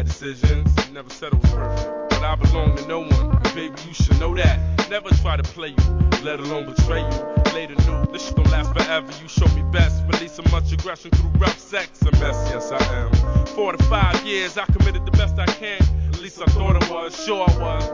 bad decisions, never said it was perfect, but I belong to no one, and baby you should know that. Never try to play you, let alone betray you. Later knew this shit don't last forever. You showed me best, releasing much aggression through rough sex. A mess, yes I am. 4 to 5 years, I committed the best I can. At least I thought I was, sure I was.